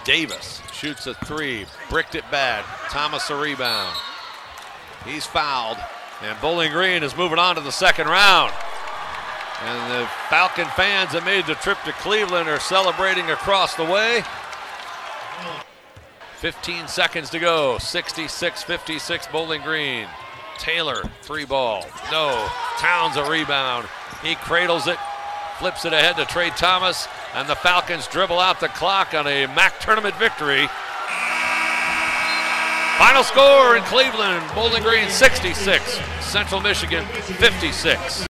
Davis shoots a three, bricked it bad. Thomas a rebound. He's fouled, and Bowling Green is moving on to the second round. And the Falcon fans that made the trip to Cleveland are celebrating across the way. 15 seconds to go, 66-56 Bowling Green. Taylor, three ball, no. Towns a rebound. He cradles it, flips it ahead to Trey Thomas, and the Falcons dribble out the clock on a MAC tournament victory. Final score in Cleveland, Bowling Green 66, Central Michigan 56.